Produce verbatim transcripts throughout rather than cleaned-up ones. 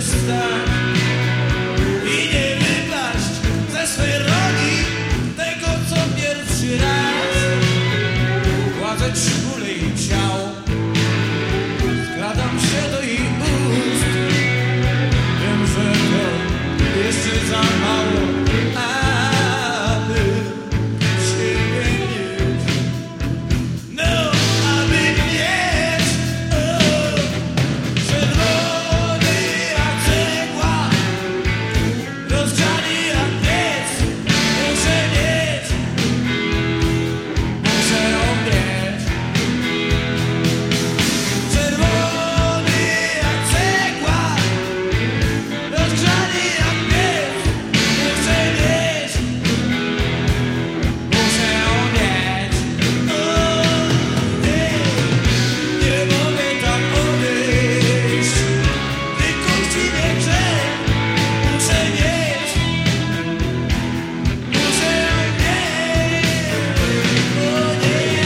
wstać i nie wypaść ze swej roli tego, co pierwszy raz. Gładzę czule i ciało, skradam się do ich ust. Wiem, że to jeszcze za mało, aby Ciebie mieć. No, aby mieć. Oh, czerwony jak cegła, rozgrzany jak piec. Muszę mieć, muszę ją mieć. Czerwony jak cegła, rozgrzany jak piec. Muszę mieć, muszę ją mieć. Oh, nie, nie mogę tam odejść. Wykuści mnie grzech. Muszę mieć, muszę ją mieć. Oh, nie.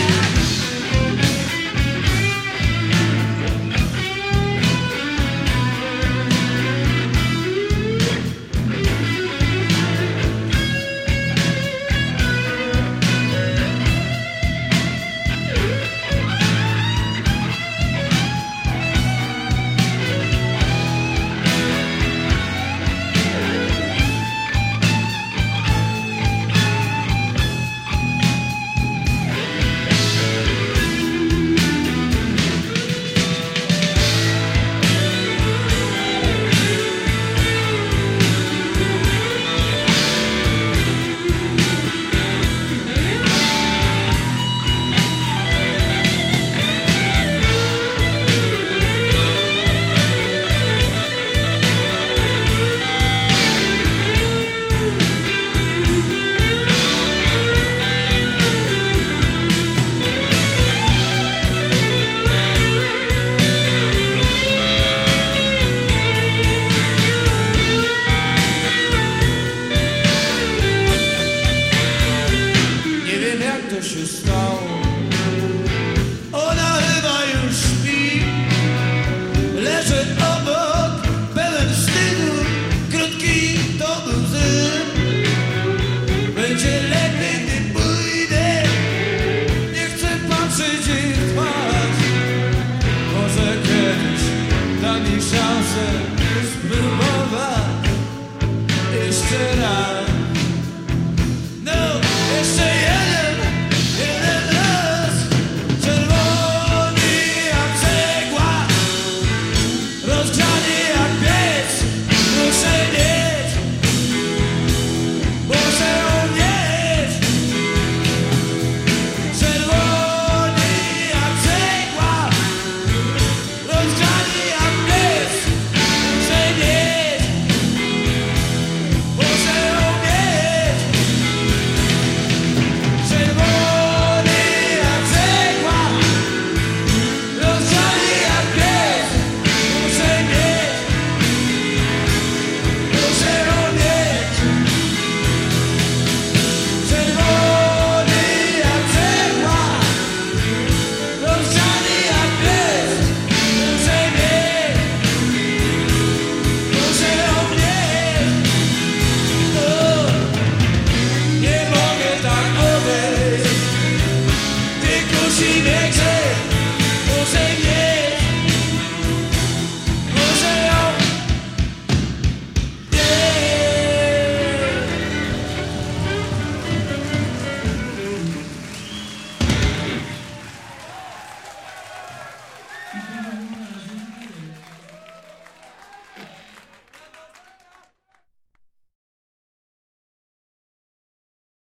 Nie wiem, jak to się stało. Ona chyba już śpi. Leżę obok, pełen wstydu. Krótki to był zyn. Będzie lepiej, gdy pójdę. Nie chcę patrzeć jej w twarz. Może kiedyś da mi szansę.